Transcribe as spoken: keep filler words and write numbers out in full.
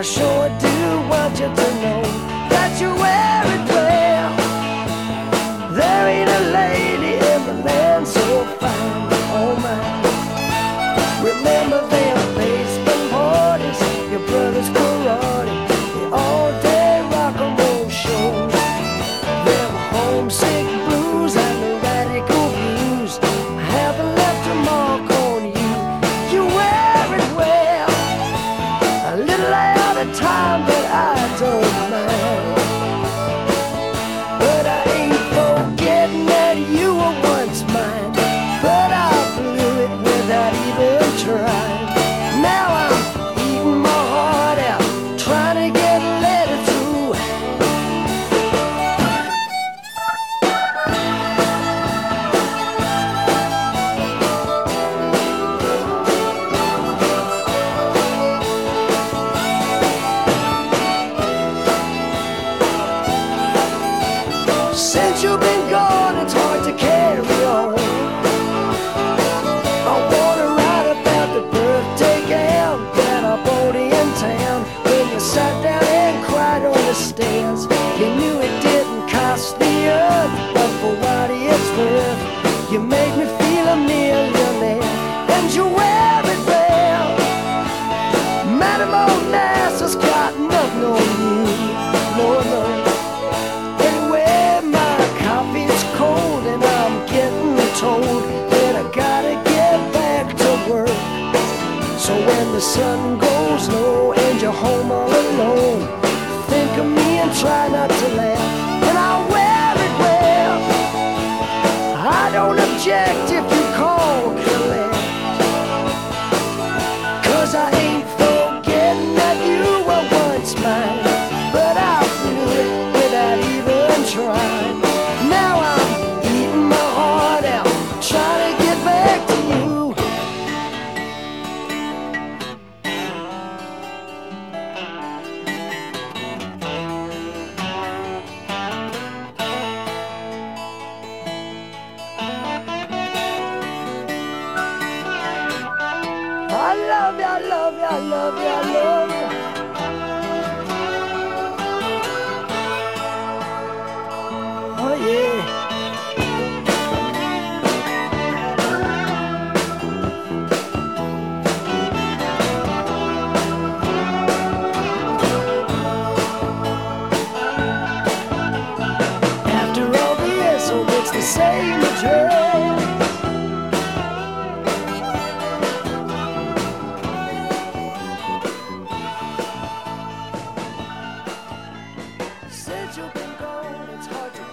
I sure do want you to know that you wear it well. There ain't a lady in the land so fine, oh my. Remember them baseball parties, your brother's karate, the all-day rock and roll shows, them homesick blues and the radical views. I haven't left a mark on you. You wear it well, a little out of time, but I don't mind. But I ain't forgetting that you were once mine, but I blew it without even trying. Now I'm eating my heart out, trying to get a letter through. Since you've been gone, it's hard to carry on. I wanna write about the birthday gown that I bought in town. When you sat down and cried on the stairs, you knew it didn't cost the earth, but for what it's worth, you made me feel a millionaire, and you wear it well. Madam Old Nassau's got nothing on you, no, no. Anyway, my coffee's cold and I'm getting told that I gotta get back to work. So when the sun goes low and you're home all alone, think of me and try not to laugh, and I'll wear it well. I don't object if you call collect, 'cause I ain't forgetting that you were once mine, but I blew it without even trying. Now I'm eating my heart out, trying to get back to you. I love you, I love you, I love you, I love you. Oh yeah. After all the years, so it's the same address. Since you've been gone, it's hard to